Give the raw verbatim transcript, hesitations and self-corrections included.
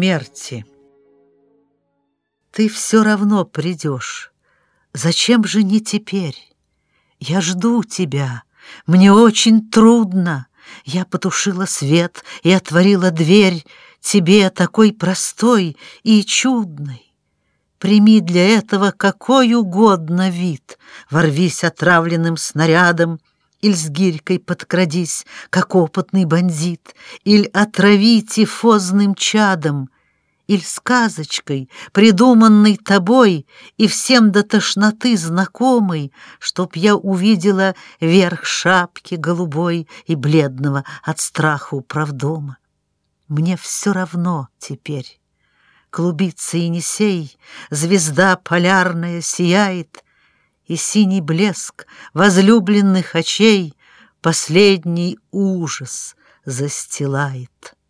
смерти. Ты все равно придешь. Зачем же не теперь? Я жду тебя. Мне очень трудно. Я потушила свет и отворила дверь тебе, такой простой и чудной. Прими для этого какой угодно вид. Ворвись отравленным снарядом, иль с гирькой подкрадись, как опытный бандит, иль отрави тифозным чадом, иль сказочкой, придуманной тобой и всем до тошноты знакомой, чтоб я увидела верх шапки голубой и бледного от страха управдома. Мне все равно теперь. Клубится Енисей, звезда полярная сияет, и синий блеск возлюбленных очей последний ужас застилает.